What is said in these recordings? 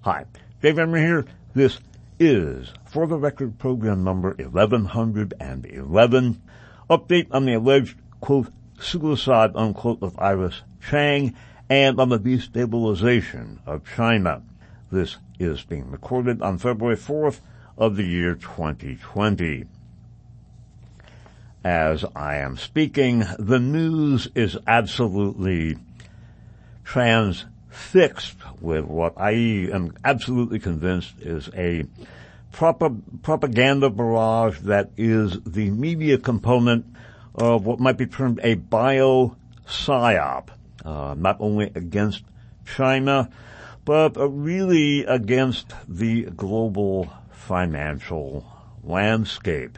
Hi, Dave Emory here. This is For the Record program number 1111. Update on the alleged, quote, suicide, unquote, of Iris Chang and on the destabilization of China. This is being recorded on February 4th of the year 2020. As I am speaking, the news is absolutely transfixed with what I am absolutely convinced is a propaganda barrage that is the media component of what might be termed a bio-psyop, not only against China, but really against the global financial landscape.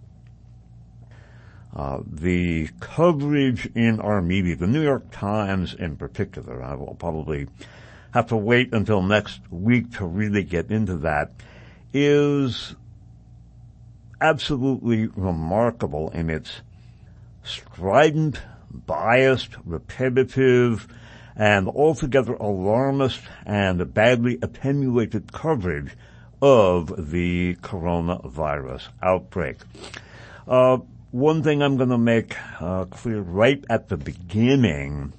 The coverage in our media, the New York Times in particular, I will probably have to wait until next week to really get into that, is absolutely remarkable in its strident, biased, repetitive, and altogether alarmist and badly attenuated coverage of the coronavirus outbreak. One thing I'm going to make clear right at the beginning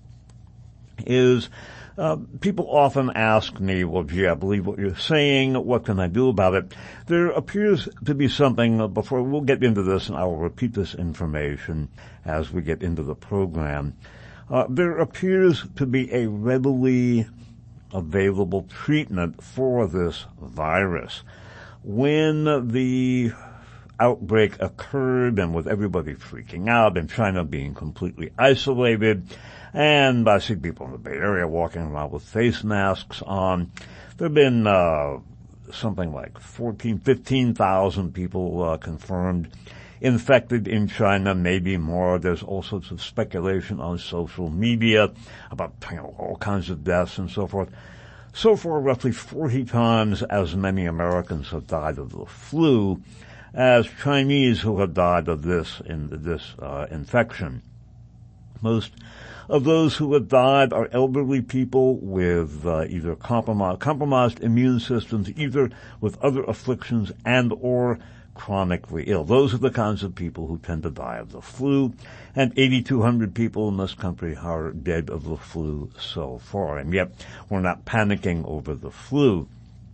is people often ask me, well, gee, I believe what you're saying. What can I do about it? There appears to be something, before we'll get into this, and I will repeat this information as we get into the program. There appears to be a readily available treatment for this virus. When the outbreak occurred and with everybody freaking out and China being completely isolated, and I see people in the Bay Area walking around with face masks on, there have been something like 15,000 people confirmed infected in China, maybe more. There's all sorts of speculation on social media about all kinds of deaths and so forth. So far, roughly 40 times as many Americans have died of the flu as Chinese who have died of this infection. Most of those who have died are elderly people with either compromised immune systems, either with other afflictions and or chronically ill. Those are the kinds of people who tend to die of the flu, and 8,200 people in this country are dead of the flu so far, and yet we're not panicking over the flu.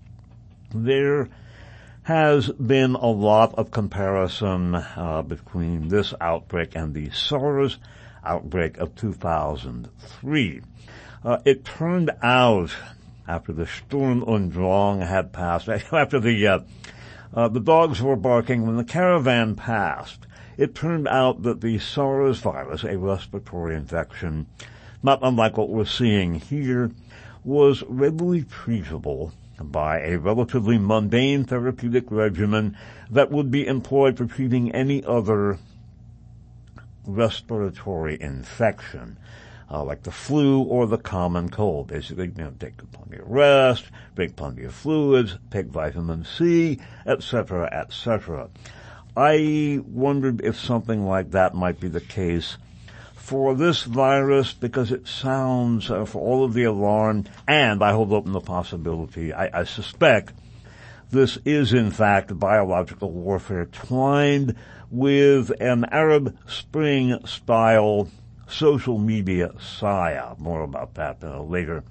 There has been a lot of comparison between this outbreak and the SARS outbreak of 2003. It turned out, after the Sturm und Drang had passed, after the dogs were barking, when the caravan passed, it turned out that the SARS virus, a respiratory infection, not unlike what we're seeing here, was readily treatable by a relatively mundane therapeutic regimen that would be employed for treating any other respiratory infection, like the flu or the common cold. Basically, take plenty of rest, drink plenty of fluids, take vitamin C, etc., etc. I wondered if something like that might be the case for this virus, because it sounds, for all of the alarm, and I hold open the possibility, I suspect this is in fact biological warfare twined with an Arab Spring style social media psyop. More about that later,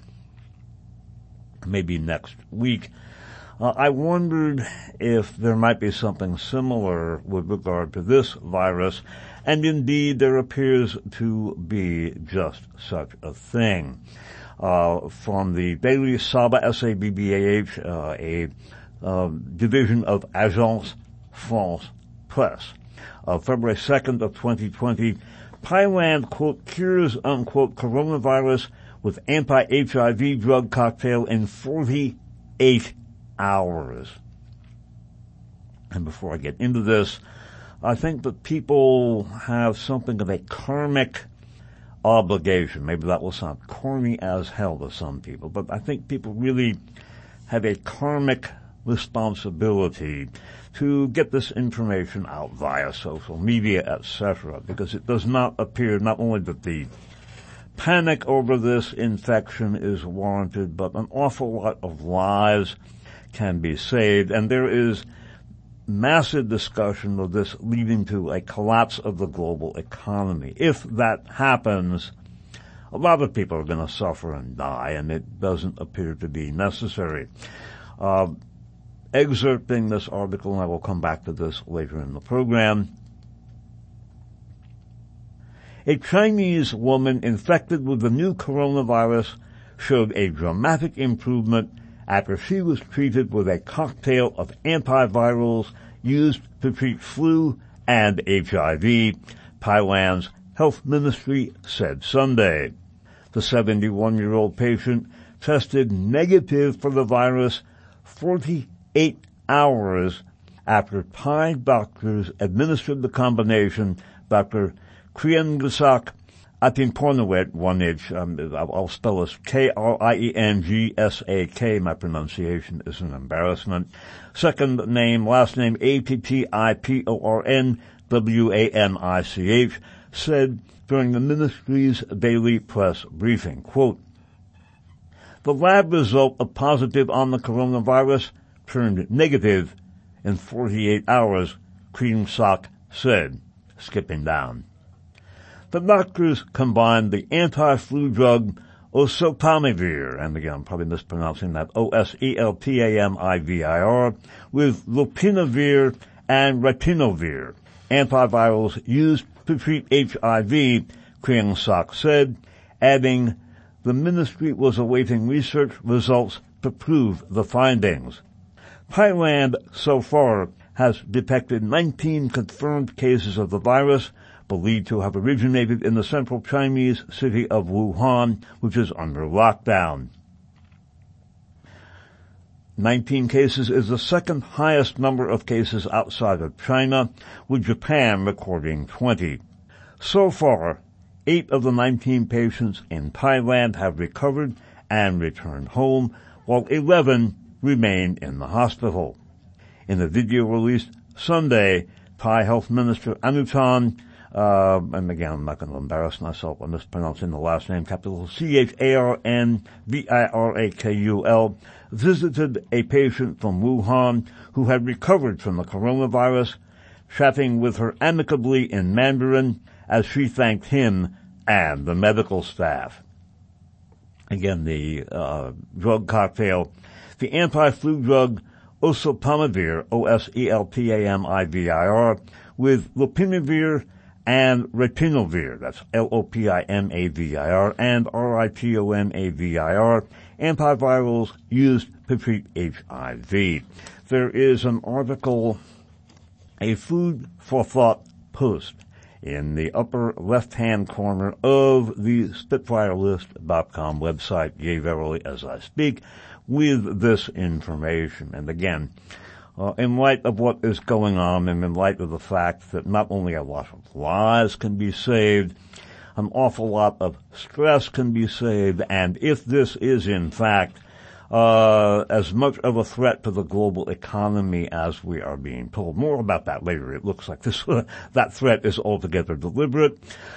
maybe next week. I wondered if there might be something similar with regard to this virus, and indeed there appears to be just such a thing. From the Daily Sabah, S-A-B-B-A-H, a division of Agence France Presse, February 2nd of 2020, Thailand, quote, cures, unquote, coronavirus with anti-HIV drug cocktail in 48 hours. And before I get into this, I think that people have something of a karmic obligation. Maybe that will sound corny as hell to some people, but I think people really have a karmic responsibility to get this information out via social media, etc., because it does not appear not only that the Panic over this infection is warranted, but an awful lot of lives can be saved, and there is massive discussion of this leading to a collapse of the global economy. If that happens, a lot of people are going to suffer and die, and it doesn't appear to be necessary. Excerpting this article, and I will come back to this later in the program. A Chinese woman infected with the new coronavirus showed a dramatic improvement after she was treated with a cocktail of antivirals used to treat flu and HIV, Thailand's health ministry said Sunday. The 71-year-old patient tested negative for the virus 48 hours after Thai doctors administered the combination. Dr. Kriengsak Atimpornowet, 1H, I'll spell this Kriengsak, my pronunciation is an embarrassment. Second name, last name, Attipornwamich, said during the ministry's daily press briefing, quote, "The lab result of positive on the coronavirus turned negative in 48 hours, Kriengsak said," skipping down. The doctors combined the anti-flu drug oseltamivir, and again I'm probably mispronouncing that, Oseltamivir, with lopinavir and ritonavir, antivirals used to treat HIV, Kriengsak said, adding the ministry was awaiting research results to prove the findings. Thailand so far has detected 19 confirmed cases of the virus, believed to have originated in the central Chinese city of Wuhan, which is under lockdown. 19 cases is the second highest number of cases outside of China, with Japan recording 20. So far, 8 of the 19 patients in Thailand have recovered and returned home, while 11 remain in the hospital. In a video released Sunday, Thai Health Minister Anutin, and again, I'm not going to embarrass myself on mispronouncing the last name, capital Charnvirakul, visited a patient from Wuhan who had recovered from the coronavirus, chatting with her amicably in Mandarin as she thanked him and the medical staff. Again, the drug cocktail, the anti-flu drug oseltamivir, Oseltamivir, with lopinavir and ritonavir, that's Lopinavir, and Ritonavir, antivirals used to treat HIV. There is an article, a Food for Thought post, in the upper left-hand corner of the SpitfireList.com website, yea, verily, as I speak, with this information. And again, in light of what is going on and in light of the fact that not only a lot of lives can be saved, an awful lot of stress can be saved, and if this is in fact as much of a threat to the global economy as we are being told. More about that later. It looks like that threat is altogether deliberate.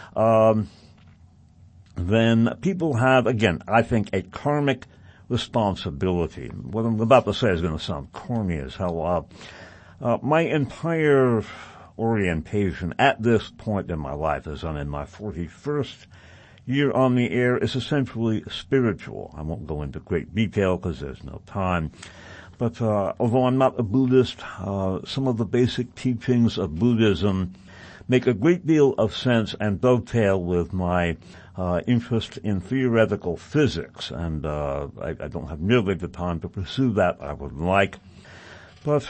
Then people have, again, I think, a karmic responsibility. What I'm about to say is going to sound corny as hell. My entire orientation at this point in my life, as I'm in my 41st year on the air, is essentially spiritual. I won't go into great detail because there's no time. But although I'm not a Buddhist, some of the basic teachings of Buddhism make a great deal of sense and dovetail with my interest in theoretical physics, and I don't have nearly the time to pursue that I would like. But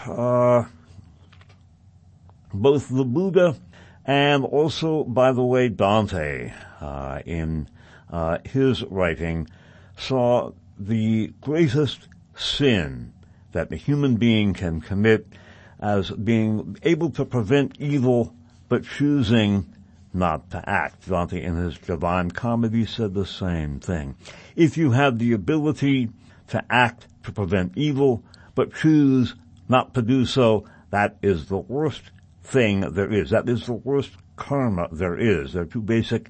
both the Buddha and also, by the way, Dante, in his writing, saw the greatest sin that the human being can commit as being able to prevent evil but choosing not to act. Dante, in his Divine Comedy, said the same thing. If you have the ability to act to prevent evil but choose not to do so, that is the worst thing there is. That is the worst karma there is. There are two basic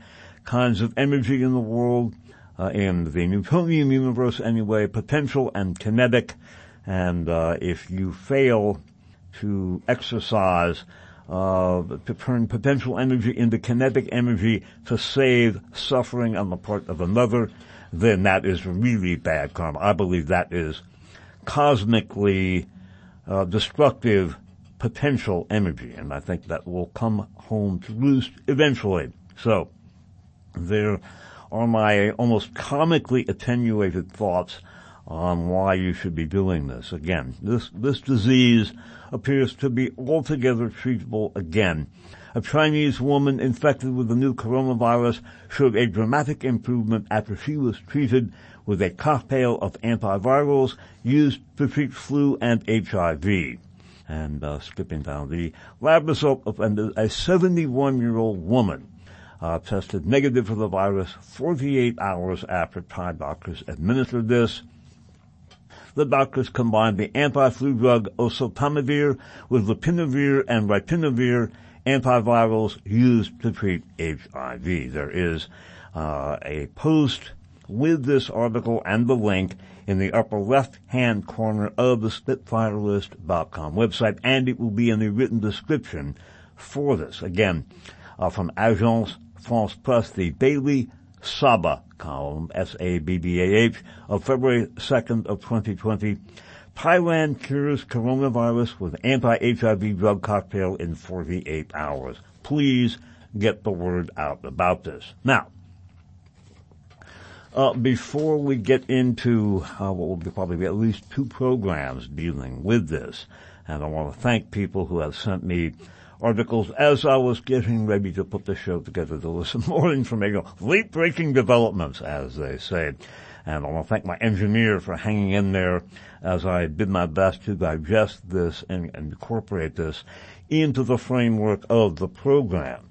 kinds of energy in the world, in the Newtonian universe anyway, potential and kinetic. And if you fail to exercise, to turn potential energy into kinetic energy to save suffering on the part of another, then that is really bad karma. I believe that is cosmically destructive potential energy, and I think that will come home to roost eventually. So, there are my almost comically attenuated thoughts on why you should be doing this. Again, this disease appears to be altogether treatable again. A Chinese woman infected with the new coronavirus showed a dramatic improvement after she was treated with a cocktail of antivirals used to treat flu and HIV. And skipping down, the lab result of a 71-year-old woman tested negative for the virus 48 hours after Thai doctors administered this. The doctors combined the anti-flu drug oseltamivir with lopinavir and ritonavir, antivirals used to treat HIV. There is a post with this article and the link in the upper left-hand corner of the SpitfireList.com website, and it will be in the written description for this. Again, from Agence France Presse, the Daily Sabah column, Sabbah, of February 2nd of 2020. Thailand cures coronavirus with anti-HIV drug cocktail in 48 hours. Please get the word out about this. Now, before we get into what will probably be at least 2 programs dealing with this, and I want to thank people who have sent me articles as I was getting ready to put the show together. There was some more information, late-breaking developments, as they say. And I want to thank my engineer for hanging in there as I did my best to digest this and incorporate this into the framework of the program.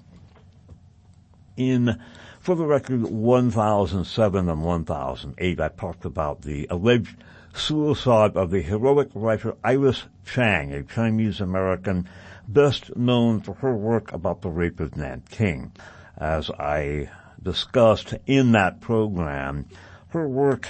In, for the record, 1007 and 1008, I talked about the alleged suicide of the heroic writer Iris Chang, a Chinese-American best known for her work about the rape of Nanking. As I discussed in that program, her work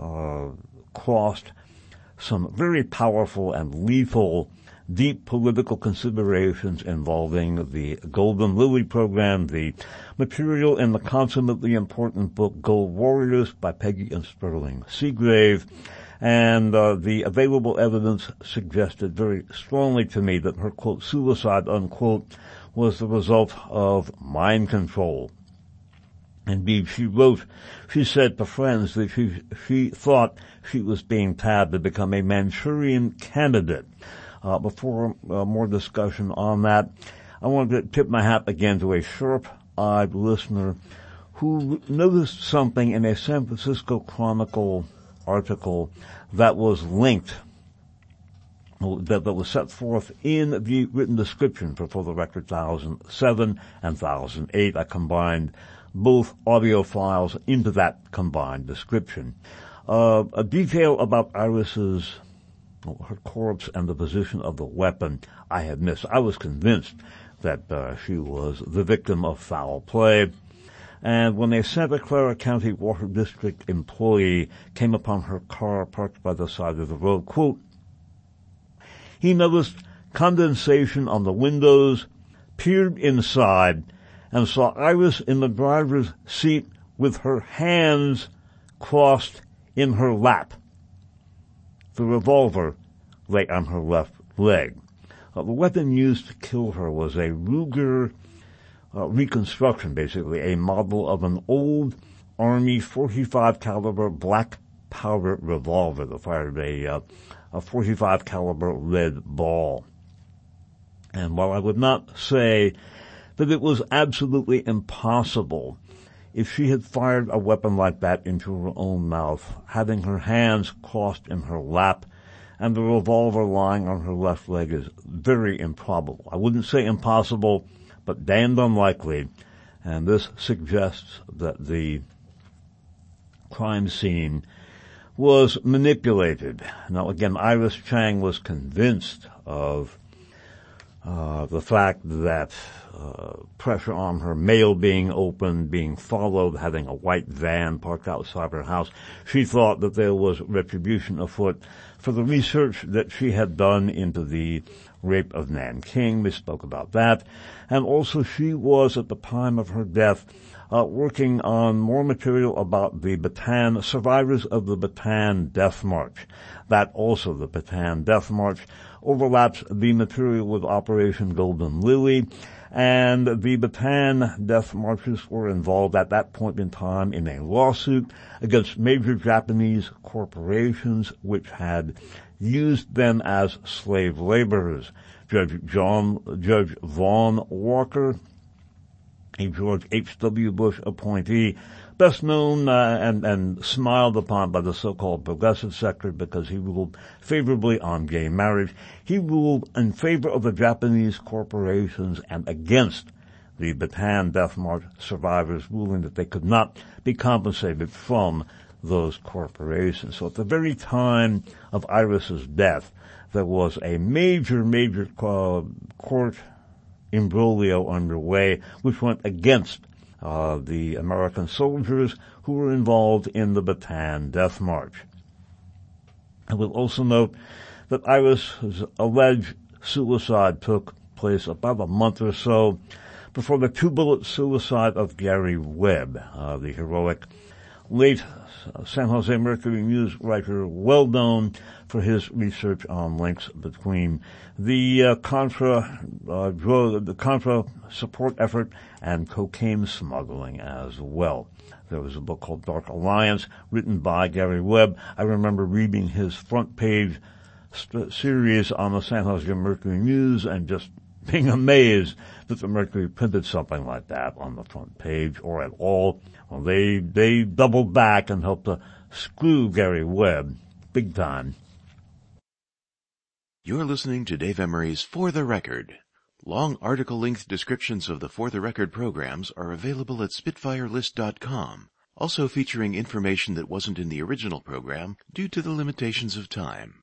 crossed some very powerful and lethal deep political considerations involving the Golden Lily program, the material in the consummately important book Gold Warriors by Peggy and Sterling Seagrave, and the available evidence suggested very strongly to me that her, quote, suicide, unquote, was the result of mind control. Indeed, she said to friends that she thought she was being tabbed to become a Manchurian candidate. Before more discussion on that, I wanted to tip my hat again to a sharp-eyed listener who noticed something in a San Francisco Chronicle article that was linked, that was set forth in the written description for the record 1007 and 1008. I combined both audio files into that combined description. A detail about Iris's, her corpse and the position of the weapon I had missed. I was convinced that she was the victim of foul play. And when a Santa Clara County Water District employee came upon her car parked by the side of the road, quote, he noticed condensation on the windows, peered inside, and saw Iris in the driver's seat with her hands crossed in her lap. The revolver lay on her left leg. The weapon used to kill her was a Ruger reconstruction, basically, a model of an old Army 45 caliber black powder revolver that fired a 45 caliber lead ball. And while I would not say that it was absolutely impossible, if she had fired a weapon like that into her own mouth, having her hands crossed in her lap and the revolver lying on her left leg is very improbable. I wouldn't say impossible, but damned unlikely, and this suggests that the crime scene was manipulated. Now again, Iris Chang was convinced of the fact that pressure on her mail being opened, being followed, having a white van parked outside her house. She thought that there was retribution afoot for the research that she had done into the rape of Nanking. We spoke about that. And also she was, at the time of her death, working on more material about the Bataan, survivors of the Bataan Death March. That also, the Bataan Death March, overlaps the material with Operation Golden Lily, and the Bataan Death Marches were involved at that point in time in a lawsuit against major Japanese corporations which had used them as slave laborers. Judge Vaughn Walker, a George H.W. Bush appointee, best known and smiled upon by the so-called progressive sector because he ruled favorably on gay marriage. He ruled in favor of the Japanese corporations and against the Bataan Death March survivors, ruling that they could not be compensated from those corporations. So at the very time of Iris's death, there was a major court imbroglio underway, which went against the American soldiers who were involved in the Bataan Death March. I will also note that Iris's alleged suicide took place about a month or so before the two-bullet suicide of Gary Webb, the heroic late San Jose Mercury News writer, well known for his research on links between the Contra support effort and cocaine smuggling as well. There was a book called Dark Alliance written by Gary Webb. I remember reading his front page series on the San Jose Mercury News and just being amazed that the Mercury printed something like that on the front page or at all. Well, they doubled back and helped to screw Gary Webb big time. You're listening to Dave Emery's For the Record. Long article-length descriptions of the For the Record programs are available at SpitfireList.com, also featuring information that wasn't in the original program due to the limitations of time.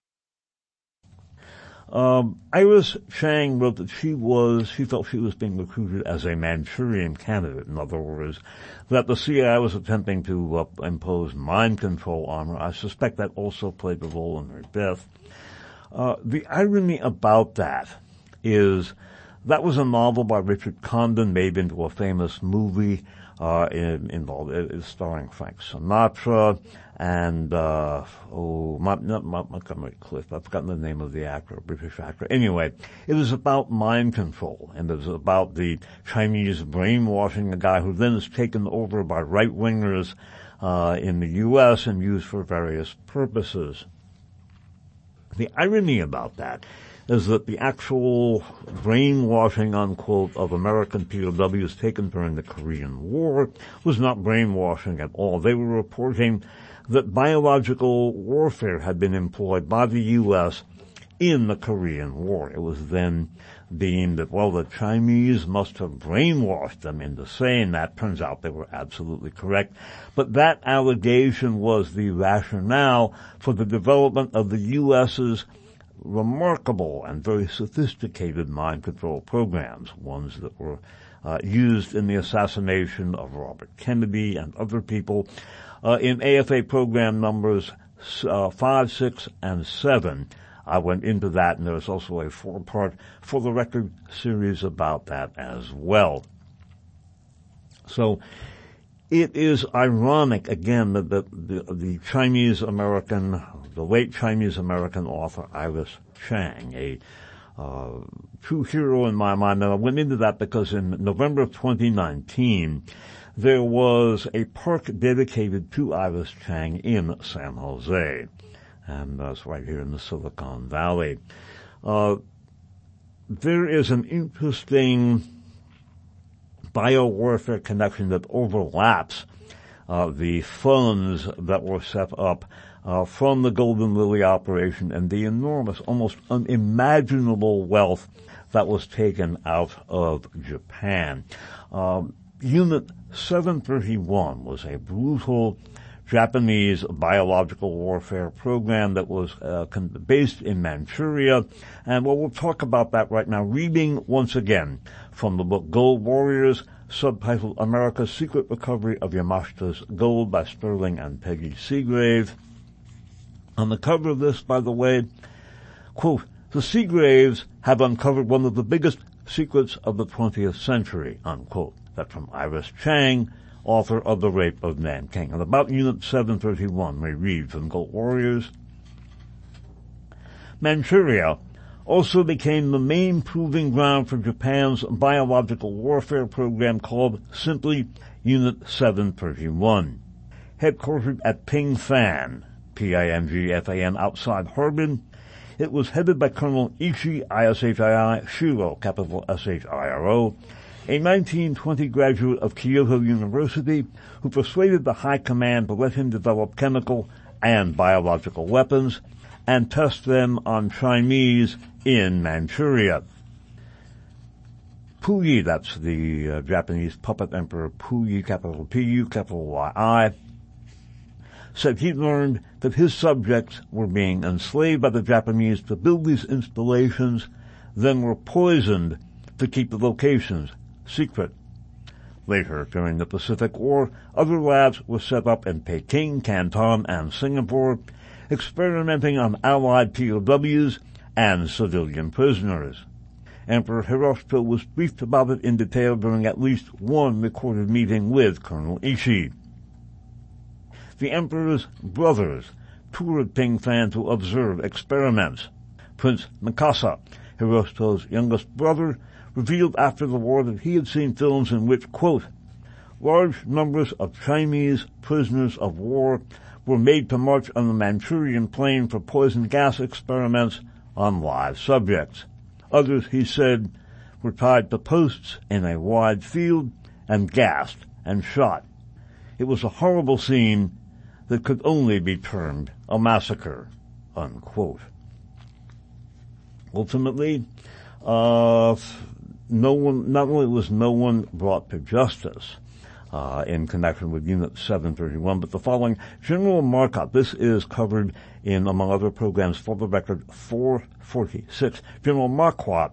Iris Chang wrote that she felt she was being recruited as a Manchurian candidate. In other words, that the CIA was attempting to impose mind control on her. I suspect that also played a role in her death. The irony about that is that was a novel by Richard Condon made into a famous movie starring Frank Sinatra and Montgomery Clift. I've forgotten the name of the actor, British actor. Anyway, it was about mind control, and it was about the Chinese brainwashing a guy who then is taken over by right-wingers in the U.S. and used for various purposes. The irony about that is that the actual brainwashing, unquote, of American POWs taken during the Korean War was not brainwashing at all. They were reporting that biological warfare had been employed by the U.S. in the Korean War. It was then deemed that, well, the Chinese must have brainwashed them into saying that. Turns out they were absolutely correct. But that allegation was the rationale for the development of the U.S.'s remarkable and very sophisticated mind control programs, ones that were used in the assassination of Robert Kennedy and other people. In AFA program numbers 5, 6, and 7, I went into that, and there's also a 4-part For the Record series about that as well. So it is ironic, again, that the late Chinese-American author Iris Chang, a true hero in my mind. And I went into that because in November of 2019, there was a park dedicated to Iris Chang in San Jose. And that's right here in the Silicon Valley. There is an interesting biowarfare connection that overlaps the funds that were set up from the Golden Lily operation and the enormous, almost unimaginable wealth that was taken out of Japan. Unit 731 was a brutal Japanese biological warfare program that was based in Manchuria. And we'll talk about that right now, reading once again from the book Gold Warriors, subtitled America's Secret Recovery of Yamashita's Gold by Sterling and Peggy Seagrave. On the cover of this, by the way, quote, "The Seagraves have uncovered one of the biggest secrets of the 20th century," unquote. That's from Iris Chang, author of The Rape of Nanking. And about Unit 731, we read from Gold Warriors. Manchuria also became the main proving ground for Japan's biological warfare program called simply Unit 731. Headquartered at Pingfan, P-I-N-G-F-A-N, outside Harbin, it was headed by Colonel Ishi Ishii Shiro, capital S-H-I-R-O, a 1920 graduate of Kyoto University who persuaded the High Command to let him develop chemical and biological weapons and test them on Chinese in Manchuria. Puyi, that's the Japanese puppet emperor Puyi, capital P-U, capital Y-I, said he learned that his subjects were being enslaved by the Japanese to build these installations, then were poisoned to keep the locations secret. Later, during the Pacific War, other labs were set up in Peking, Canton, and Singapore, experimenting on Allied POWs and civilian prisoners. Emperor Hirohito was briefed about it in detail during at least one recorded meeting with Colonel Ishii. The emperor's brothers toured Pingfan to observe experiments. Prince Mikasa, Hirohito's youngest brother, revealed after the war that he had seen films in which, quote, large numbers of Chinese prisoners of war were made to march on the Manchurian plain for poison gas experiments on live subjects. Others, he said, were tied to posts in a wide field and gassed and shot. It was a horrible scene that could only be termed a massacre, unquote. Ultimately, not only was no one brought to justice in connection with Unit 731, but the following: General Marquardt, this is covered in, among other programs, For the Record 446. General Marquardt,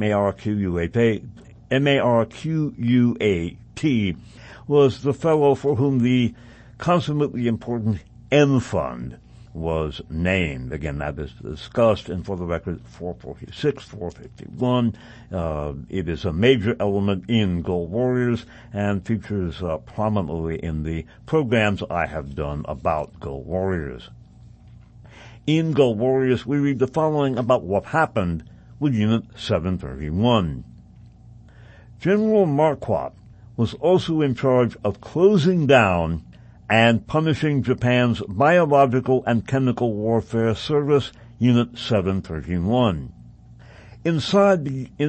M-A-R-Q-U-A-T, was the fellow for whom the consummately important M Fund was named. Again, that is discussed in For the Record 446, 451. It is a major element in Gold Warriors and features prominently in the programs I have done about Gold Warriors. In Gold Warriors, we read the following about what happened with Unit 731. General Marquardt was also in charge of closing down and punishing Japan's Biological and Chemical Warfare Service, Unit 731. Instead,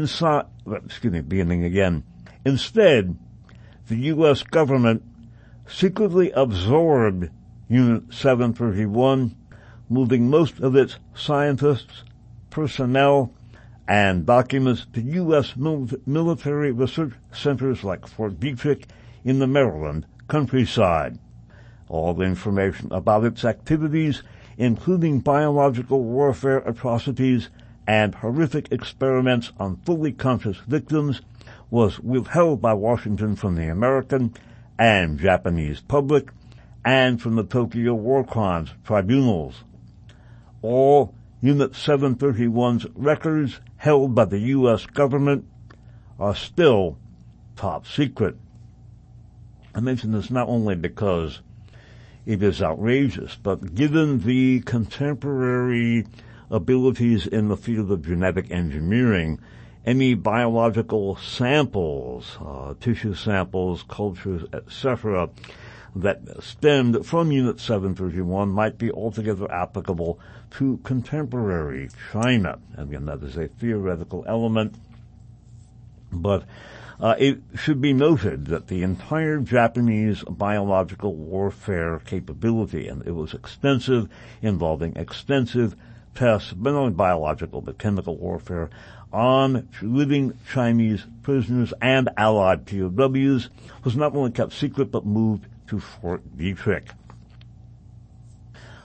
the U.S. government secretly absorbed Unit 731, moving most of its scientists, personnel, and documents to U.S. military research centers like Fort Detrick in the Maryland countryside. All the information about its activities, including biological warfare atrocities and horrific experiments on fully conscious victims, was withheld by Washington from the American and Japanese public and from the Tokyo War Crimes tribunals. All Unit 731's records held by the U.S. government are still top secret. I mention this not only because it is outrageous, but given the contemporary abilities in the field of genetic engineering, any biological samples, tissue samples, cultures, etc., that stemmed from Unit 731 might be altogether applicable to contemporary China. Again, that is a theoretical element, but it should be noted that the entire Japanese biological warfare capability, and it was extensive, involving extensive tests, not only biological but chemical warfare, on living Chinese prisoners and Allied POWs, was not only kept secret but moved to Fort Detrick.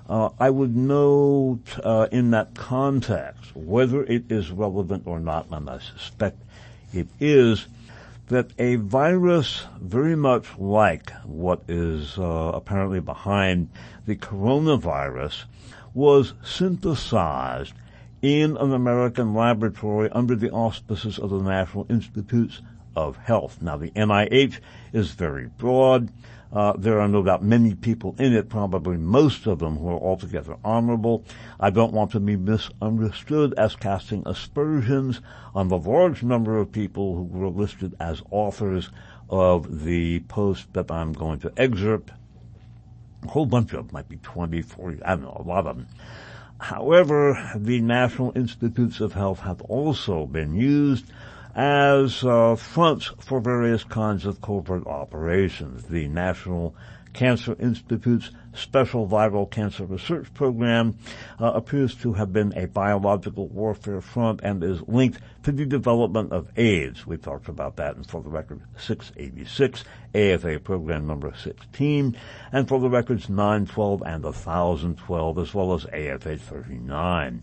I would note in that context, whether it is relevant or not, and I suspect it is, that a virus very much like what is apparently behind the coronavirus was synthesized in an American laboratory under the auspices of the National Institutes of Health. Now, the NIH is very broad. There are no doubt many people in it, probably most of them who are altogether honorable. I don't want to be misunderstood as casting aspersions on the large number of people who were listed as authors of the post that I'm going to excerpt. A whole bunch of them, might be 20, 40, I don't know, a lot of them. However, the National Institutes of Health have also been used as fronts for various kinds of covert operations. The National Cancer Institute's Special Viral Cancer Research Program appears to have been a biological warfare front and is linked to the development of AIDS. We talked about that in For the Record 686, AFA program number 16, and For the Records 912 and 1012, as well as AFA 39.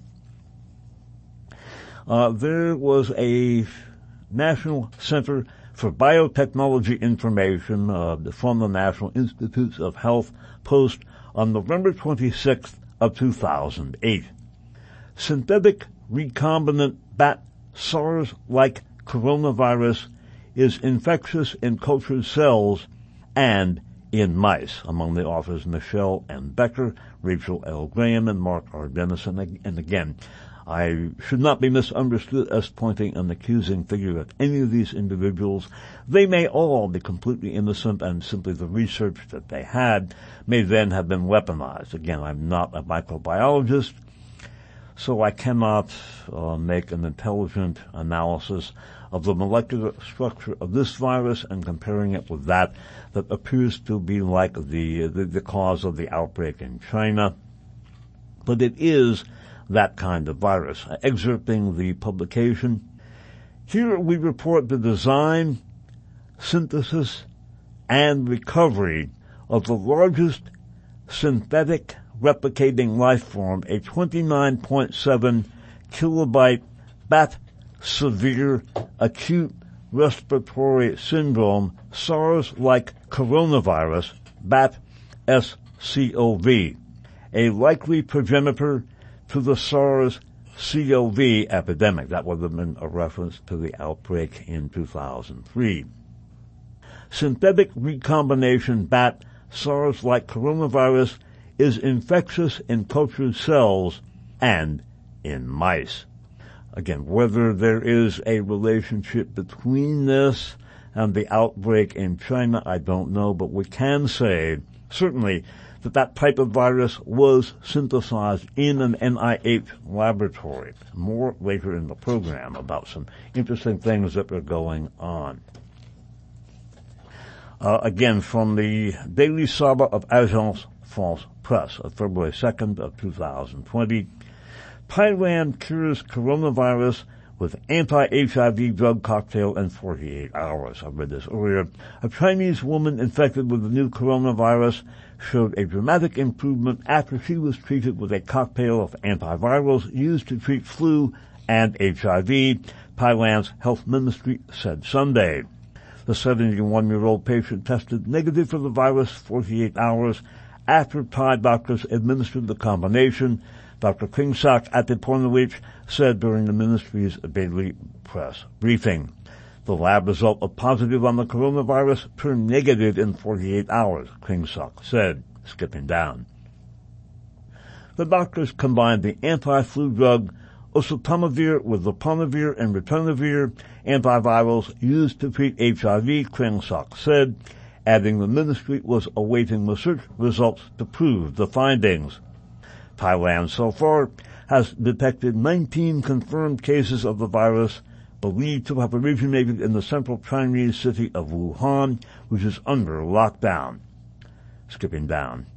There was a National Center for Biotechnology Information from the National Institutes of Health post on November 26th of 2008. Synthetic recombinant bat SARS-like coronavirus is infectious in cultured cells and in mice. Among the authors, Michelle M. Becker, Rachel L. Graham, and Mark R. Dennison. And again, I should not be misunderstood as pointing an accusing finger at any of these individuals. They may all be completely innocent, and simply the research that they had may then have been weaponized. Again, I'm not a microbiologist, so I cannot make an intelligent analysis of the molecular structure of this virus and comparing it with that appears to be like the cause of the outbreak in China. But it is that kind of virus. Excerpting the publication, here we report the design, synthesis, and recovery of the largest synthetic replicating life form, a 29.7 kilobyte bat severe acute respiratory syndrome SARS-like coronavirus, bat SCOV, a likely progenitor to the SARS-CoV epidemic. That would have been a reference to the outbreak in 2003. Synthetic recombination bat SARS-like coronavirus is infectious in cultured cells and in mice. Again, whether there is a relationship between this and the outbreak in China, I don't know, but we can say, certainly, that type of virus was synthesized in an NIH laboratory. More later in the program about some interesting things that are going on. Again, from the Daily Saga of Agence France Presse of February 2nd of 2020, Thailand cures coronavirus with anti-HIV drug cocktail in 48 hours. I read this earlier. A Chinese woman infected with the new coronavirus showed a dramatic improvement after she was treated with a cocktail of antivirals used to treat flu and HIV, Thailand's health ministry said Sunday. The 71-year-old patient tested negative for the virus 48 hours after Thai doctors administered the combination, Dr. Kingsak Atipornowich said during the ministry's daily press briefing. The lab result of positive on the coronavirus turned negative in 48 hours, Kingsak said, skipping down. The doctors combined the anti-flu drug oseltamivir with leponavir and ritonavir, antivirals used to treat HIV, Kingsak said, adding the ministry was awaiting research results to prove the findings. Thailand so far has detected 19 confirmed cases of the virus, believed to have originated in the central Chinese city of Wuhan, which is under lockdown. Skipping down.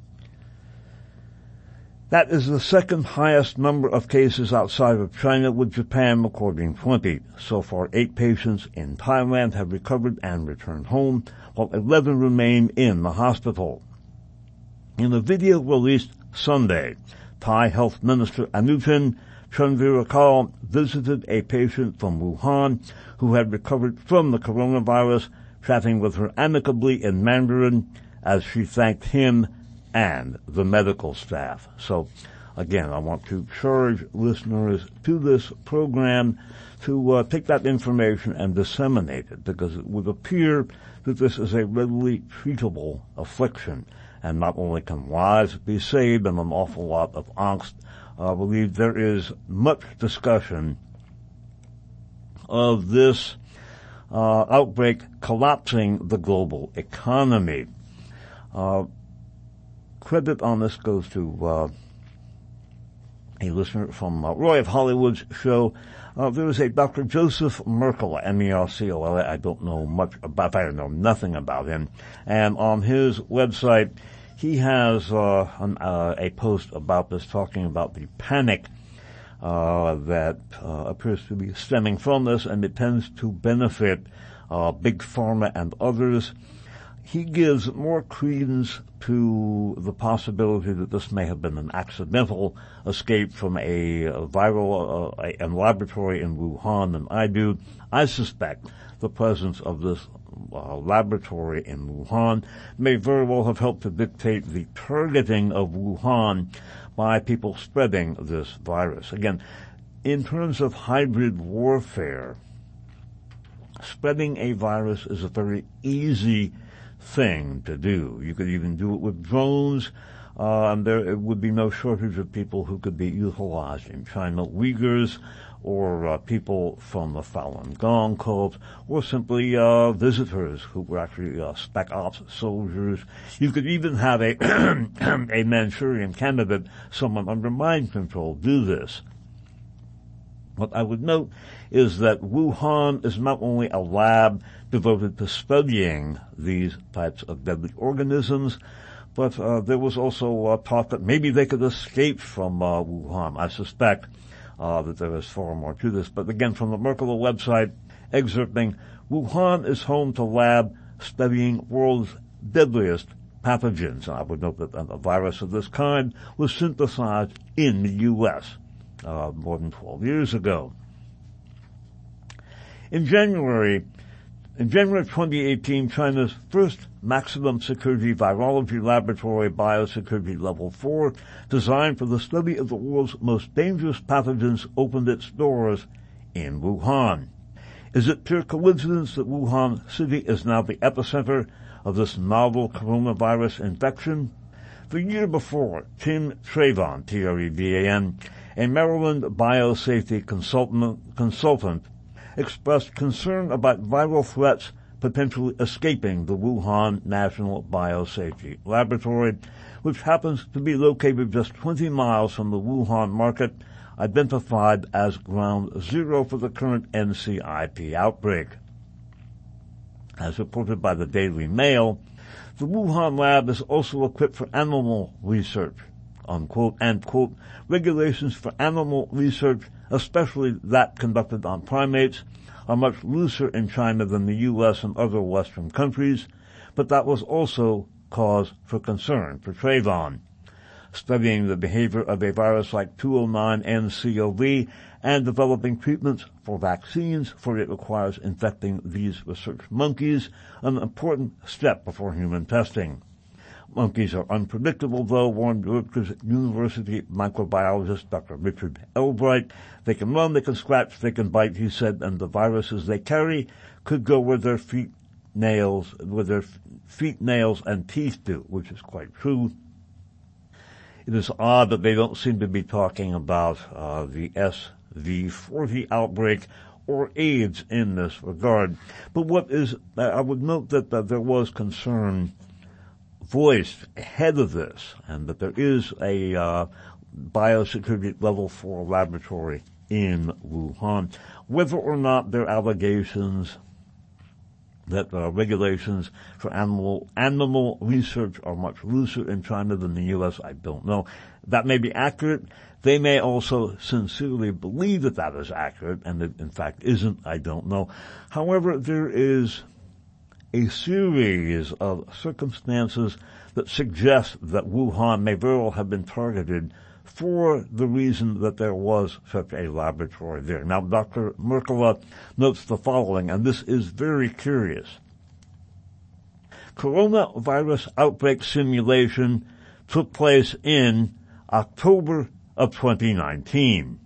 That is the second highest number of cases outside of China, with Japan recording 20. So far, 8 patients in Thailand have recovered and returned home, while 11 remain in the hospital. In a video released Sunday. Thai Health Minister Anutin Chanvirakal visited a patient from Wuhan who had recovered from the coronavirus, chatting with her amicably in Mandarin as she thanked him and the medical staff. So, again, I want to charge listeners to this program to take that information and disseminate it, because it would appear that this is a readily treatable affliction, and not only can lives be saved and an awful lot of angst. I believe there is much discussion of this outbreak collapsing the global economy. Credit on this goes to a listener from Roy of Hollywood's show. There was a Dr. Joseph Mercola, M-E-R-C-O-L-A. I don't know much about, I know nothing about him. And on his website, he has a post about this, talking about the panic that appears to be stemming from this, and it tends to benefit Big Pharma and others. He gives more credence to the possibility that this may have been an accidental escape from a viral laboratory in Wuhan than I do. I suspect the presence of this laboratory in Wuhan may very well have helped to dictate the targeting of Wuhan by people spreading this virus. Again, in terms of hybrid warfare, spreading a virus is a very easy thing to do. You could even do it with drones, and there would be no shortage of people who could be utilized in China. Uyghurs, or people from the Falun Gong cult, or simply visitors who were actually spec ops soldiers. You could even have a a Manchurian candidate, someone under mind control, do this. What I would note is that Wuhan is not only a lab devoted to studying these types of deadly organisms, but there was also talk that maybe they could escape from Wuhan. I suspect that there is far more to this. But again, from the Mercola website, excerpting, Wuhan is home to lab studying world's deadliest pathogens. I would note that a virus of this kind was synthesized in the U.S. More than 12 years ago. In January 2018, China's first maximum security virology laboratory, Biosecurity Level 4, designed for the study of the world's most dangerous pathogens, opened its doors in Wuhan. Is it pure coincidence that Wuhan City is now the epicenter of this novel coronavirus infection? The year before, Tim Trevan, T-R-E-V-A-N, a Maryland biosafety consultant, expressed concern about viral threats potentially escaping the Wuhan National Biosafety Laboratory, which happens to be located just 20 miles from the Wuhan market, identified as ground zero for the current NCIP outbreak. As reported by the Daily Mail, the Wuhan lab is also equipped for animal research, unquote, and, quote, regulations for animal research, especially that conducted on primates, are much looser in China than the U.S. and other Western countries, but that was also cause for concern for Trevan. Studying the behavior of a virus like 209-nCoV and developing treatments for vaccines for it requires infecting these research monkeys, an important step before human testing. Monkeys are unpredictable, though, warned Rutgers University microbiologist Dr. Richard Albright. They can run, they can scratch, they can bite, he said, and the viruses they carry could go where their feet, nails and teeth do, which is quite true. It is odd that they don't seem to be talking about the SV40 outbreak or AIDS in this regard. But I would note that there was concern voiced ahead of this, and that there is a biosecurity level 4 laboratory in Wuhan. Whether or not there are allegations that regulations for animal research are much looser in China than the U.S., I don't know. That may be accurate. They may also sincerely believe that that is accurate, and it in fact isn't, I don't know. However, there is a series of circumstances that suggest that Wuhan may very well have been targeted for the reason that there was such a laboratory there. Now, Dr. Merkele notes the following, and this is very curious. Coronavirus outbreak simulation took place in October of 2019.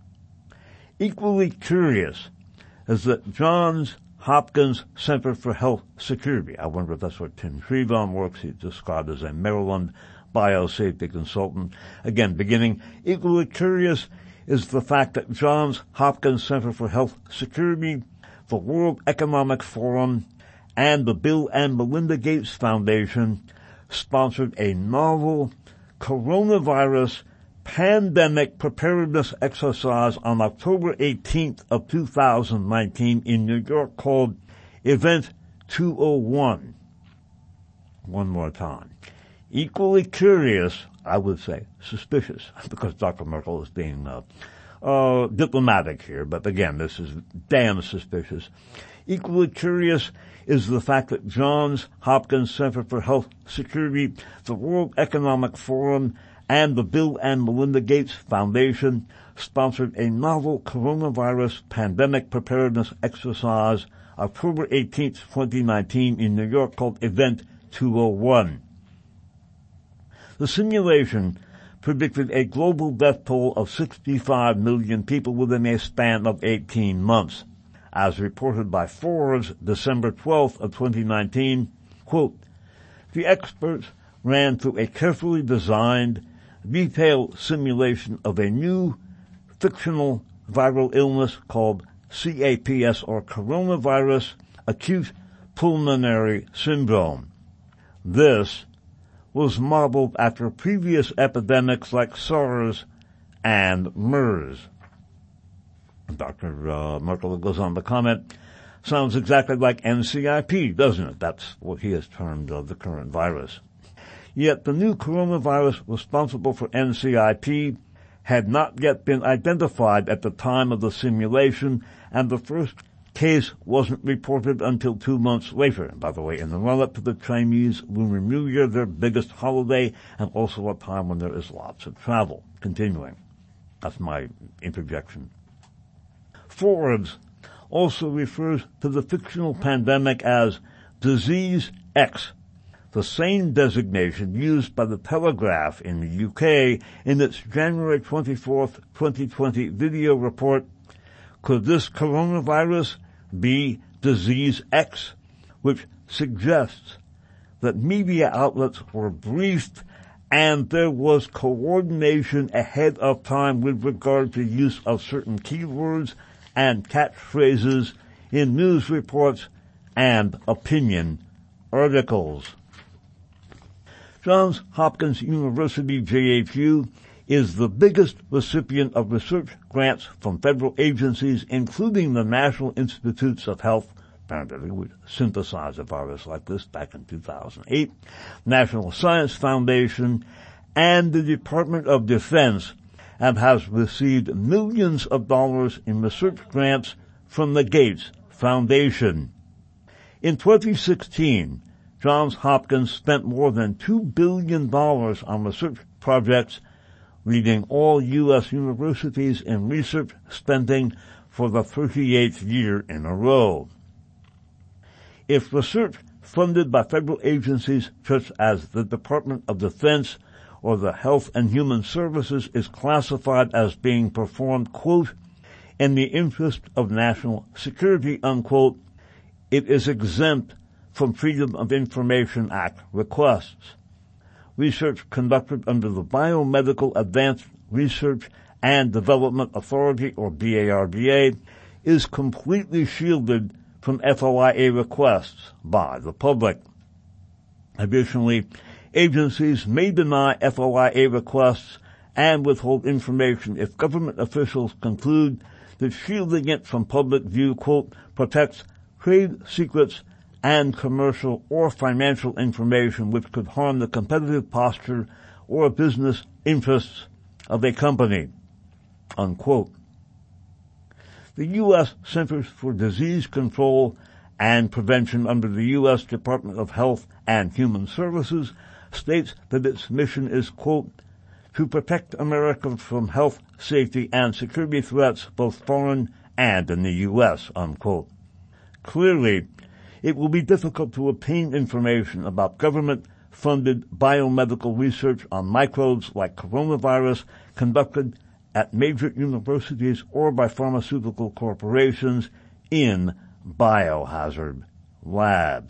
Equally curious is that Johns Hopkins Center for Health Security, I wonder if that's where Tim Trevon works, he's described as a Maryland biosafety consultant. Again, beginning, equally curious is the fact that Johns Hopkins Center for Health Security, the World Economic Forum, and the Bill and Melinda Gates Foundation sponsored a novel coronavirus pandemic preparedness exercise on October 18th of 2019 in New York called Event 201. One more time. Equally curious, I would say, suspicious, because Dr. Merkele is being diplomatic here, but again, this is damn suspicious. Equally curious is the fact that Johns Hopkins Center for Health Security, the World Economic Forum, and the Bill and Melinda Gates Foundation sponsored a novel coronavirus pandemic preparedness exercise October 18th, 2019 in New York called Event 201. The simulation predicted a global death toll of 65 million people within a span of 18 months. As reported by Forbes, December 12th of 2019, quote, the experts ran through a carefully designed, detailed simulation of a new fictional viral illness called CAPS, or Coronavirus Acute Pulmonary Syndrome. This was modeled after previous epidemics like SARS and MERS. Dr. Merkele goes on to comment, sounds exactly like NCIP, doesn't it? That's what he has termed the current virus. Yet the new coronavirus responsible for NCIP had not yet been identified at the time of the simulation, and the first case wasn't reported until 2 months later. By the way, in the run-up to the Chinese Lunar New Year, their biggest holiday, and also a time when there is lots of travel. Continuing. That's my interjection. Forbes also refers to the fictional pandemic as Disease X, the same designation used by the Telegraph in the UK in its January 24th, 2020 video report. Could this coronavirus be Disease X, which suggests that media outlets were briefed and there was coordination ahead of time with regard to use of certain keywords and catchphrases in news reports and opinion articles. Johns Hopkins University, JHU, is the biggest recipient of research grants from federal agencies, including the National Institutes of Health, apparently would synthesize a virus like this back in 2008, National Science Foundation, and the Department of Defense, and has received millions of dollars in research grants from the Gates Foundation. In 2016, Johns Hopkins spent more than $2 billion on research projects, leading all U.S. universities in research spending for the 38th year in a row. If research funded by federal agencies such as the Department of Defense or the Health and Human Services is classified as being performed, quote, in the interest of national security, unquote, it is exempt from Freedom of Information Act requests. Research conducted under the Biomedical Advanced Research and Development Authority, or BARDA, is completely shielded from FOIA requests by the public. Additionally, agencies may deny FOIA requests and withhold information if government officials conclude that shielding it from public view, quote, protects trade secrets and commercial or financial information which could harm the competitive posture or business interests of a company, unquote. The U.S. Centers for Disease Control and Prevention under the U.S. Department of Health and Human Services states that its mission is, quote, to protect America from health, safety, and security threats, both foreign and in the U.S., unquote. Clearly, it will be difficult to obtain information about government-funded biomedical research on microbes like coronavirus conducted at major universities or by pharmaceutical corporations in biohazard labs.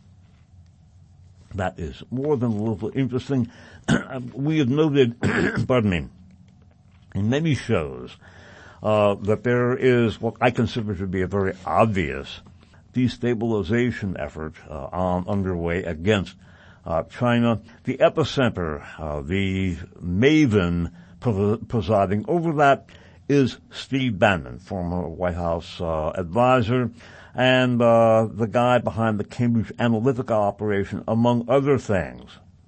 That is more than a little interesting. We have noted, pardon me, in many shows that there is what I consider to be a very obvious destabilization effort underway against China. The epicenter, the maven presiding over that is Steve Bannon, former White House advisor, and the guy behind the Cambridge Analytica operation, among other things.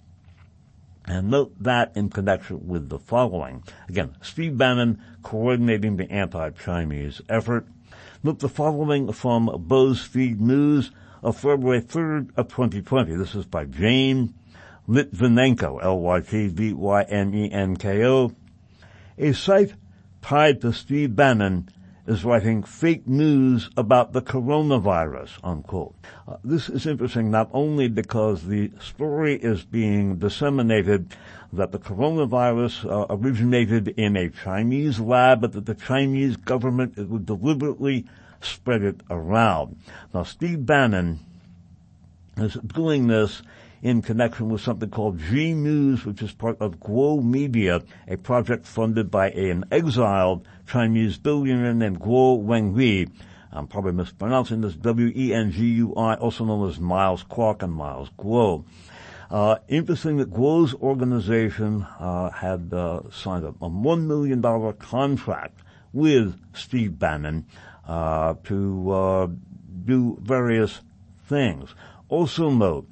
And note that in connection with the following. Again, Steve Bannon coordinating the anti-Chinese effort. Note the following from BuzzFeed News of February 3rd of 2020. This is by James Litvinenko, Lytvinenko. A site tied to Steve Bannon is writing fake news about the coronavirus, unquote. This is interesting not only because the story is being disseminated that the coronavirus originated in a Chinese lab, but that the Chinese government would deliberately spread it around. Now, Steve Bannon is doing this in connection with something called G News, which is part of Guo Media, a project funded by an exiled Chinese billionaire named Guo Wengui. I'm probably mispronouncing this, Wengui, also known as Miles Kwok and Miles Guo. Interesting that Guo's organization had signed a $1 million contract with Steve Bannon to do various things. Also note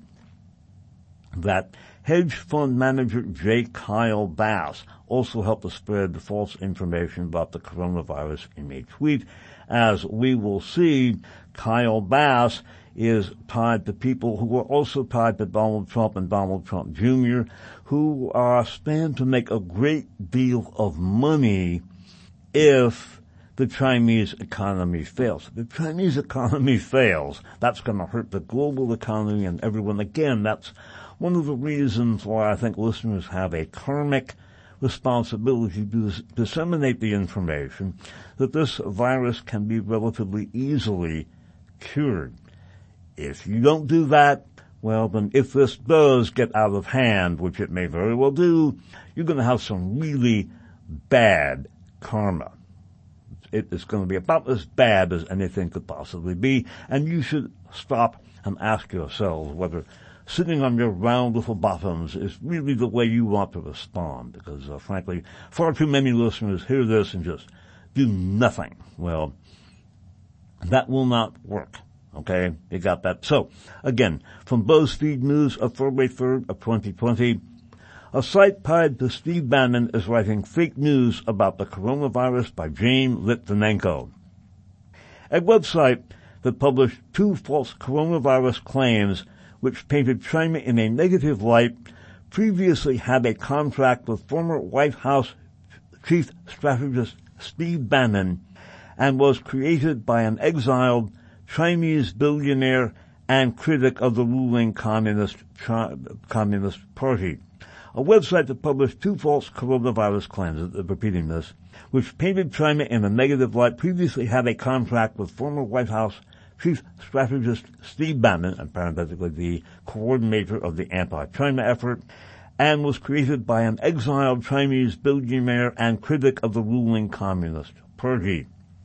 that hedge fund manager J. Kyle Bass also helped to spread false information about the coronavirus in a tweet. As we will see, Kyle Bass is tied to people who are also tied to Donald Trump and Donald Trump Jr., who stand to make a great deal of money if the Chinese economy fails. If the Chinese economy fails, that's going to hurt the global economy and everyone. Again, that's one of the reasons why I think listeners have a karmic responsibility to disseminate the information that this virus can be relatively easily cured. If you don't do that, well, then if this does get out of hand, which it may very well do, you're going to have some really bad karma. It is going to be about as bad as anything could possibly be, and you should stop and ask yourselves whether sitting on your round little bottoms is really the way you want to respond, because frankly, far too many listeners hear this and just do nothing. Well, that will not work. Okay, you got that. So, again, from BuzzFeed News of February 3rd of 2020, a site tied to Steve Bannon is writing fake news about the coronavirus by James Litvinenko. A website that published 2 false coronavirus claims which painted China in a negative light previously had a contract with former White House chief strategist Steve Bannon and was created by an exiled Chinese billionaire and critic of the ruling Communist Party. A website that published 2 false coronavirus claims, repeating this, which painted China in a negative light, previously had a contract with former White House chief strategist Steve Bannon, and parenthetically the coordinator of the anti-China effort, and was created by an exiled Chinese billionaire and critic of the ruling Communist Party.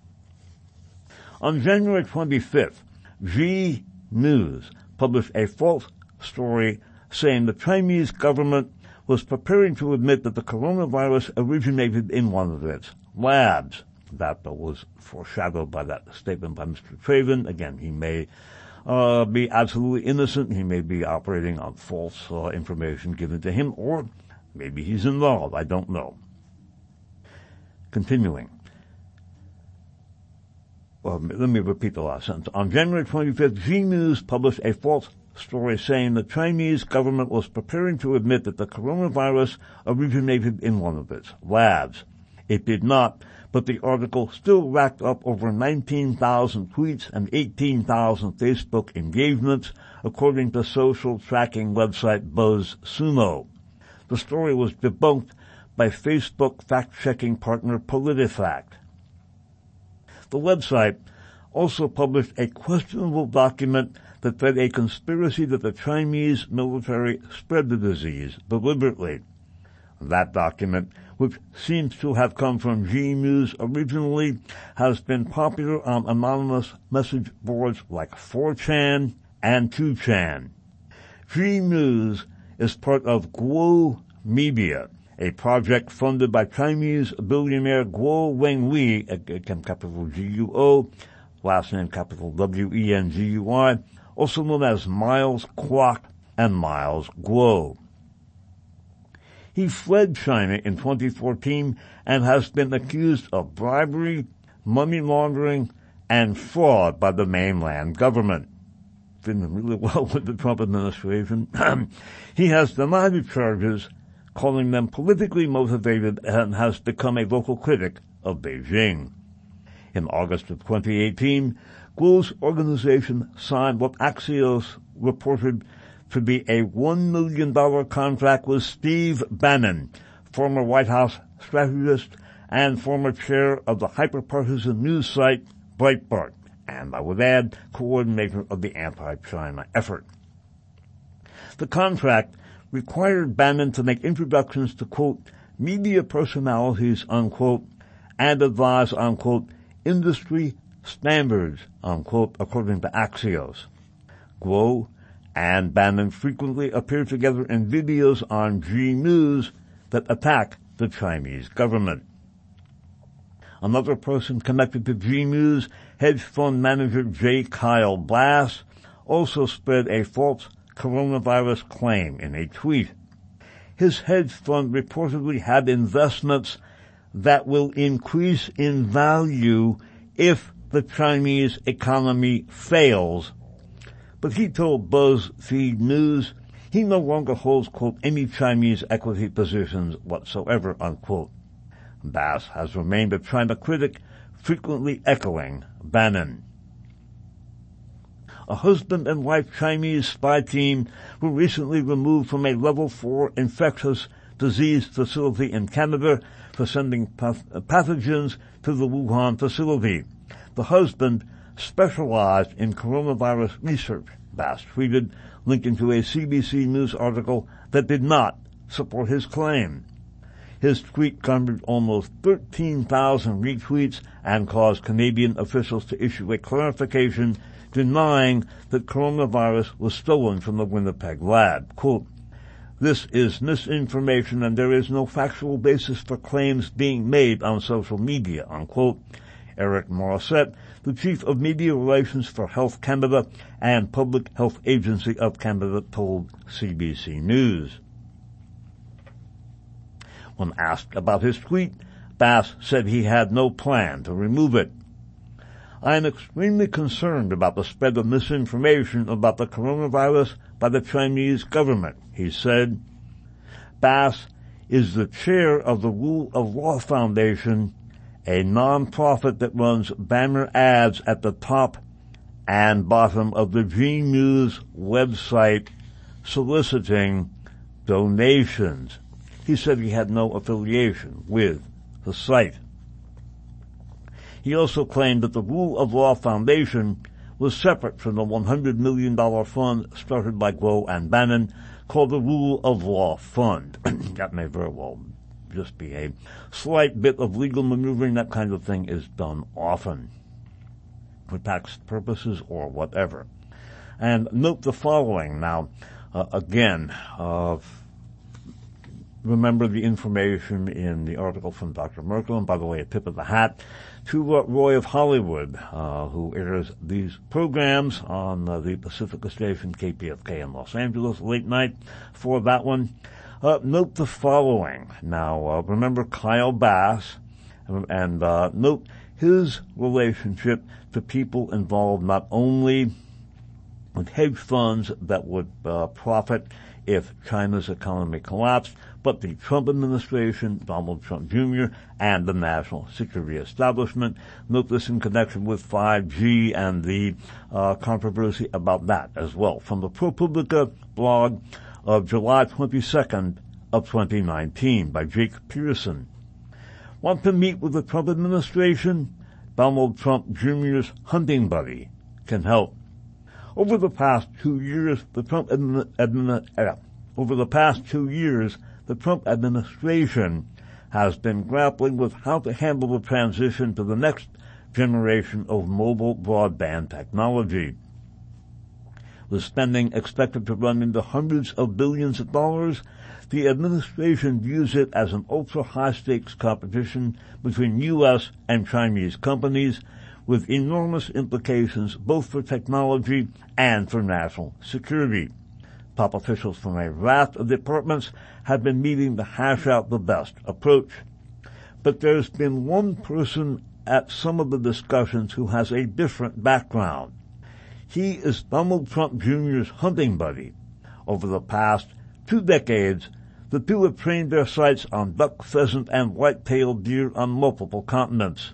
On January 25th, G News published a false story saying the Chinese government was preparing to admit that the coronavirus originated in one of its labs. That was foreshadowed by that statement by Mr. Traven. Again, he may be absolutely innocent. He may be operating on false information given to him, or maybe he's involved. I don't know. Continuing. let me repeat the last sentence. On January 25th, G News published a false story saying the Chinese government was preparing to admit that the coronavirus originated in one of its labs. It did not, but the article still racked up over 19,000 tweets and 18,000 Facebook engagements, according to social tracking website BuzzSumo. The story was debunked by Facebook fact-checking partner PolitiFact. The website also published a questionable document that fed a conspiracy that the Chinese military spread the disease deliberately. That document, which seems to have come from G News originally, has been popular on anonymous message boards like 4chan and 2chan. G News is part of Guo Media, a project funded by Chinese billionaire Guo Wengui, capital G-U-O, last name capital W-E-N-G-U-I, also known as Miles Kwok and Miles Guo. He fled China in 2014 and has been accused of bribery, money laundering, and fraud by the mainland government. Fitting really well with the Trump administration. He has denied the charges, calling them politically motivated, and has become a vocal critic of Beijing. In August of 2018, Guo's organization signed what Axios reported to be a $1 million contract with Steve Bannon, former White House strategist and former chair of the hyper-partisan news site Breitbart, and I would add, coordinator of the anti-China effort. The contract required Bannon to make introductions to, quote, media personalities, unquote, and advise on, quote, industry standards, unquote, according to Axios. Guo and Bannon frequently appear together in videos on G News that attack the Chinese government. Another person connected to G News, hedge fund manager J. Kyle Bass, also spread a false coronavirus claim in a tweet. His hedge fund reportedly had investments that will increase in value if the Chinese economy fails. But he told BuzzFeed News he no longer holds, quote, any Chinese equity positions whatsoever, unquote. Bass has remained a China critic, frequently echoing Bannon. A husband and wife Chinese spy team were recently removed from a level 4 infectious disease facility in Canada for sending pathogens to the Wuhan facility. The husband specialized in coronavirus research, Bass tweeted, linking to a CBC News article that did not support his claim. His tweet garnered almost 13,000 retweets and caused Canadian officials to issue a clarification denying that coronavirus was stolen from the Winnipeg lab. Quote, this is misinformation and there is no factual basis for claims being made on social media, unquote. Eric Morissette, the Chief of Media Relations for Health Canada and Public Health Agency of Canada, told CBC News. When asked about his tweet, Bass said he had no plan to remove it. I am extremely concerned about the spread of misinformation about the coronavirus by the Chinese government, he said. Bass is the chair of the Rule of Law Foundation, a non-profit that runs banner ads at the top and bottom of the G News website soliciting donations. He said he had no affiliation with the site. He also claimed that the Rule of Law Foundation was separate from the $100 million fund started by Guo and Bannon called the Rule of Law Fund. That may very well just be a slight bit of legal maneuvering. That kind of thing is done often for tax purposes or whatever. And note the following. Now, remember the information in the article from Dr. Merkel, and by the way, a tip of the hat to Roy of Hollywood, who airs these programs on the Pacifica station KPFK in Los Angeles, late night for that one. Note the following. Now, remember Kyle Bass, and note his relationship to people involved not only with hedge funds that would profit if China's economy collapsed, but the Trump administration, Donald Trump Jr., and the national security establishment. Note this in connection with 5G and the controversy about that as well. From the ProPublica blog of July 22nd of 2019 by Jake Pearson. Want to meet with the Trump administration? Donald Trump Jr.'s hunting buddy can help. Over the past 2 years, the Trump administration has been grappling with how to handle the transition to the next generation of mobile broadband technology. With spending expected to run into hundreds of billions of dollars, the administration views it as an ultra-high-stakes competition between U.S. and Chinese companies with enormous implications both for technology and for national security. Top officials from a raft of departments have been meeting to hash out the best approach. But there's been one person at some of the discussions who has a different background. He is Donald Trump Jr.'s hunting buddy. Over the past 2 decades, the two have trained their sights on duck, pheasant, and white-tailed deer on multiple continents.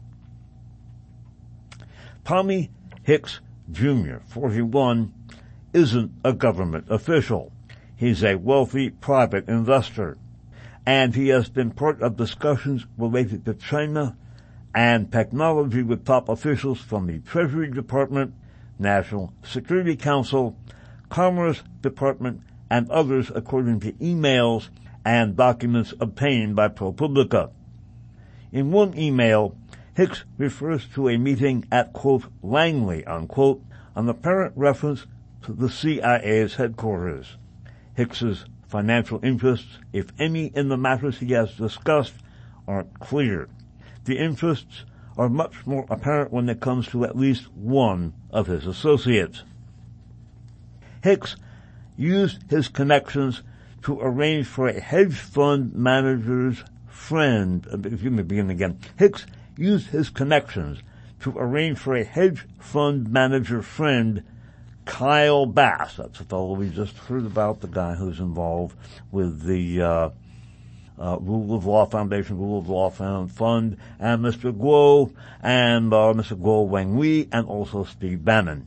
Tommy Hicks Jr., 41, isn't a government official. He's a wealthy private investor, and he has been part of discussions related to China and technology with top officials from the Treasury Department, National Security Council, Commerce Department, and others according to emails and documents obtained by ProPublica. In one email, Hicks refers to a meeting at, quote, Langley, unquote, an apparent reference to the CIA's headquarters. Hicks's financial interests, if any, in the matters he has discussed, aren't clear. The interests are much more apparent when it comes to at least one of his associates. Hicks used his connections to arrange for a hedge fund manager's friend, Hicks used his connections to arrange for a hedge fund manager friend, Kyle Bass. That's the fellow we just heard about, the guy who's involved with the Rule of Law Foundation, Rule of Law Fund, and Mr. Guo, and Mr. Guo Wengui, and also Steve Bannon.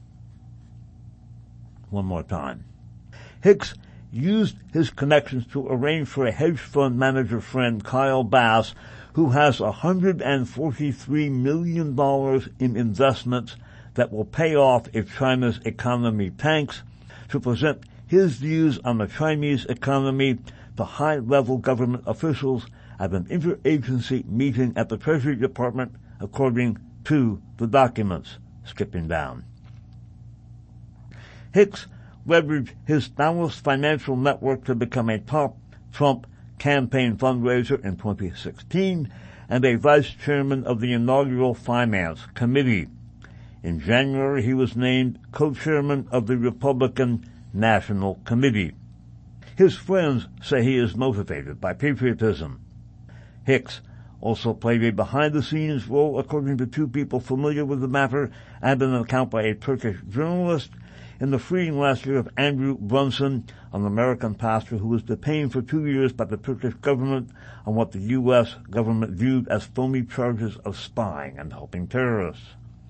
One more time. Hicks used his connections to arrange for a hedge fund manager friend, Kyle Bass, who has $143 million in investments that will pay off if China's economy tanks, to present his views on the Chinese economy to high-level government officials at an interagency meeting at the Treasury Department, according to the documents. Skipping down. Hicks leveraged his Dallas financial network to become a top Trump campaign fundraiser in 2016 and a vice chairman of the inaugural Finance Committee. In January, he was named co-chairman of the Republican National Committee. His friends say he is motivated by patriotism. Hicks also played a behind-the-scenes role, according to 2 people familiar with the matter, and an account by a Turkish journalist, in the freeing last year of Andrew Brunson, an American pastor who was detained for 2 years by the Turkish government on what the U.S. government viewed as phony charges of spying and helping terrorists.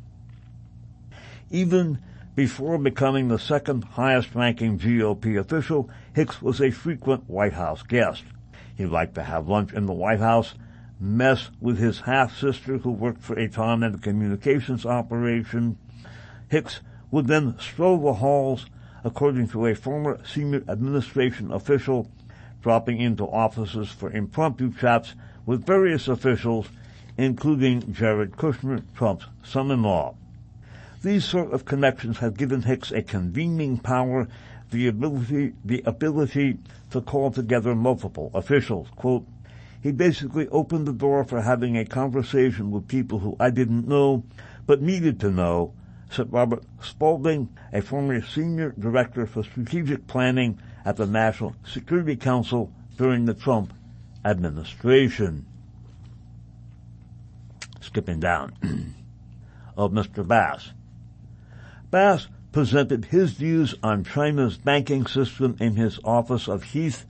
Even before becoming the second highest-ranking GOP official, Hicks was a frequent White House guest. He liked to have lunch in the White House, mess with his half-sister who worked for a time in the communications operation. Hicks would then stroll the halls, according to a former senior administration official, dropping into offices for impromptu chats with various officials, including Jared Kushner, Trump's son-in-law. These sort of connections have given Hicks a convening power, the ability to call together multiple officials. Quote, he basically opened the door for having a conversation with people who I didn't know, but needed to know, said Robert Spalding, a former senior director for strategic planning at the National Security Council during the Trump administration. skipping down, of Mr. Bass. Bass presented his views on China's banking system in the office of Heath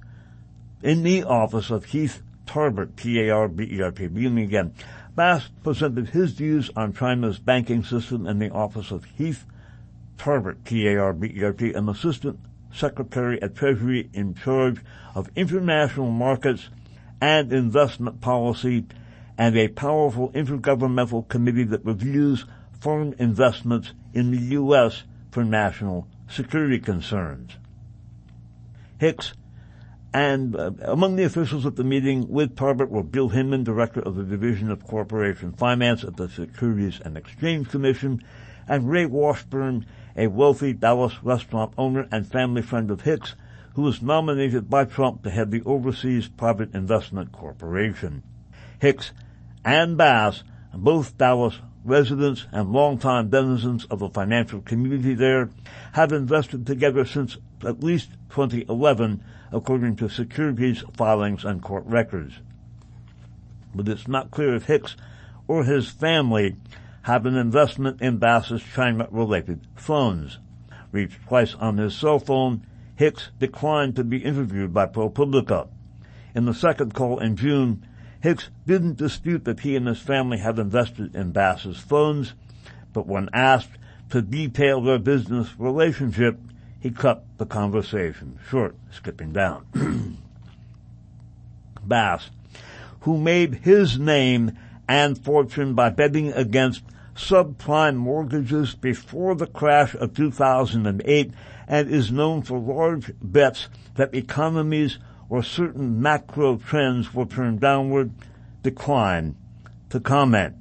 Tarbert, T-A-R-B-E-R-T. Beginning again. Bass presented his views on China's banking system in the office of Heath Tarbert, T-A-R-B-E-R-T, an assistant secretary at Treasury in charge of international markets and investment policy, and a powerful intergovernmental committee that reviews foreign investments in the U.S. for national security concerns. Hicks and among the officials at the meeting with Tarbert were Bill Hinman, director of the Division of Corporation Finance at the Securities and Exchange Commission, and Ray Washburn, a wealthy Dallas restaurant owner and family friend of Hicks, who was nominated by Trump to head the Overseas Private Investment Corporation. Hicks and Bass, both Dallas residents and longtime denizens of the financial community there, have invested together since at least 2011, according to securities filings and court records. But it's not clear if Hicks or his family have an investment in Bass's China-related funds. Reached twice on his cell phone, Hicks declined to be interviewed by ProPublica. In the second call in June, Hicks didn't dispute that he and his family had invested in Bass's funds, but when asked to detail their business relationship, he cut the conversation short, skipping down. Bass, who made his name and fortune by betting against subprime mortgages before the crash of 2008 and is known for large bets that economies or certain macro trends will turn downward, declined to comment.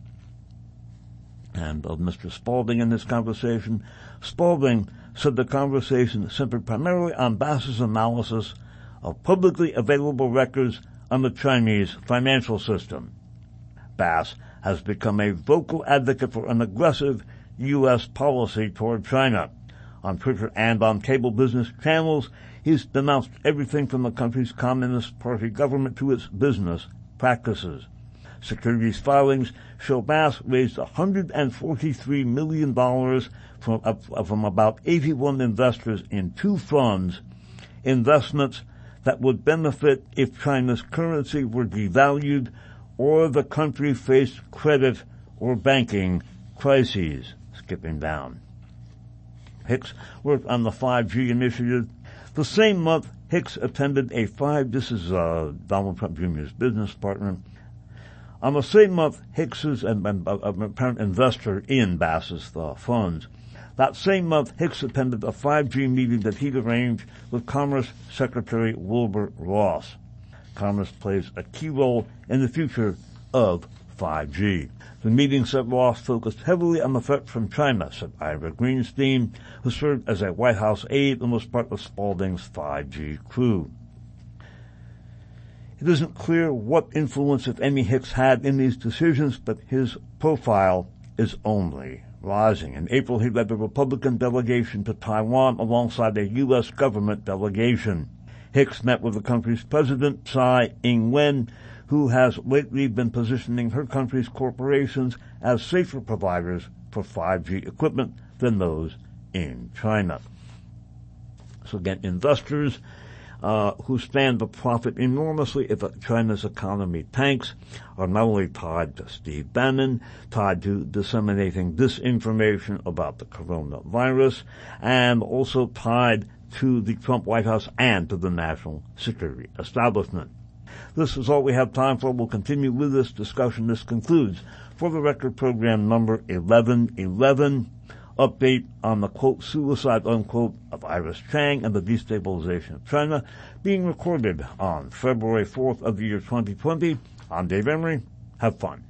And of Mr. Spaulding in this conversation, Spaulding said the conversation centered primarily on Bass's analysis of publicly available records on the Chinese financial system. Bass has become a vocal advocate for an aggressive U.S. policy toward China. On Twitter and on cable business channels, he's denounced everything from the country's Communist Party government to its business practices. Securities filings show Bass raised $143 million from about 81 investors in two funds, investments that would benefit if China's currency were devalued or the country faced credit or banking crises. Skipping down. Hicks worked on the 5G initiative. The same month, Hicks attended this is Donald Trump Jr.'s business partner. On the same month, Hicks is an apparent investor in Bass's funds. That same month, Hicks attended a 5G meeting that he'd arranged with Commerce Secretary Wilbur Ross. Commerce plays a key role in the future of 5G. The meeting, said Ross, focused heavily on the threat from China, said Ira Greenstein, who served as a White House aide and was part of Spaulding's 5G crew. It isn't clear what influence, if any, Hicks had in these decisions, but his profile is only rising. In April, he led the Republican delegation to Taiwan alongside a U.S. government delegation. Hicks met with the country's president, Tsai Ing-wen, who has lately been positioning her country's corporations as safer providers for 5G equipment than those in China. So again, investors who stand to profit enormously if China's economy tanks are not only tied to Steve Bannon, tied to disseminating disinformation about the coronavirus, and also tied to the Trump White House and to the national security establishment. This is all we have time for. We'll continue with this discussion. This concludes For the Record program number 1111, update on the, quote, suicide, unquote, of Iris Chang and the destabilization of China, being recorded on February 4th of the year 2020. I'm Dave Emery. Have fun.